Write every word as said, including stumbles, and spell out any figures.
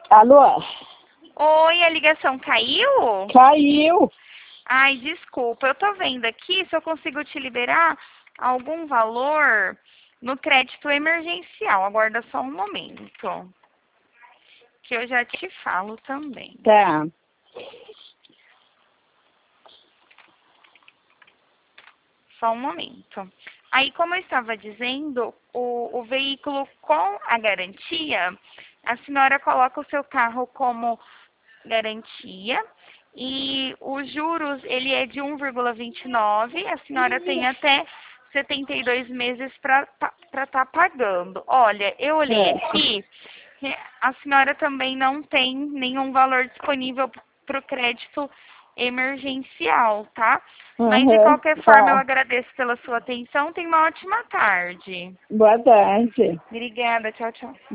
Alô? Oi, a ligação caiu? Caiu. Ai, desculpa, eu tô vendo aqui se eu consigo te liberar algum valor no crédito emergencial. Aguarda só um momento, que eu já te falo também. Tá. Só um momento. Aí, como eu estava dizendo, o, o veículo com a garantia, a senhora coloca o seu carro como garantia e os juros, ele é de um vírgula vinte e nove, a senhora tem até setenta e dois meses para estar pagando. Olha, eu olhei É. aqui, a senhora também não tem nenhum valor disponível para o crédito emergencial, tá? Mas de Uhum. qualquer forma eu Tá. agradeço pela sua atenção, tenha uma ótima tarde. Boa tarde. Obrigada, tchau, tchau.